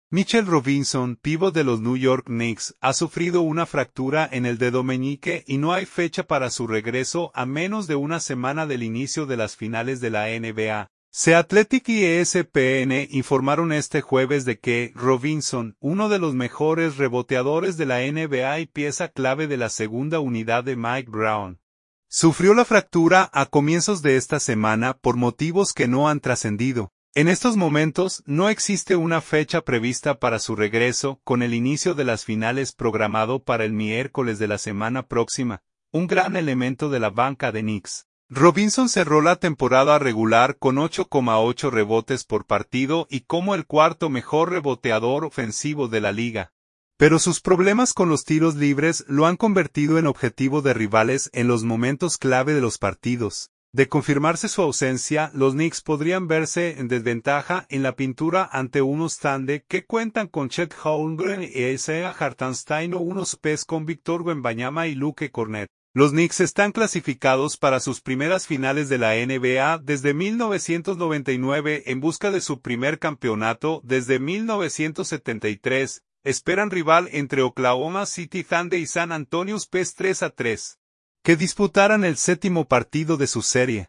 Mitchell Robinson, pívot de los New York Knicks, ha sufrido una fractura en el dedo meñique y no hay fecha para su regreso a menos de una semana del inicio de las finales de la NBA. The Athletic y ESPN informaron este jueves de que Robinson, uno de los mejores reboteadores de la NBA y pieza clave de la segunda unidad de Mike Brown, sufrió la fractura a comienzos de esta semana por motivos que no han trascendido. En estos momentos, no existe una fecha prevista para su regreso, con el inicio de las finales programado para el miércoles de la semana próxima, un gran elemento de la banca de Knicks. Robinson cerró la temporada regular con 8,8 rebotes por partido y como el cuarto mejor reboteador ofensivo de la liga. Pero sus problemas con los tiros libres lo han convertido en objetivo de rivales en los momentos clave de los partidos. De confirmarse su ausencia, los Knicks podrían verse en desventaja en la pintura ante unos Thunder que cuentan con Chet Holmgren y Isaiah Hartenstein o unos Spurs con Victor Wembanyama y Luke Kornet. Los Knicks están clasificados para sus primeras finales de la NBA desde 1999 en busca de su primer campeonato desde 1973. Esperan rival entre Oklahoma City Thunder y San Antonio Spurs 3-3. Que disputaran el séptimo partido de su serie.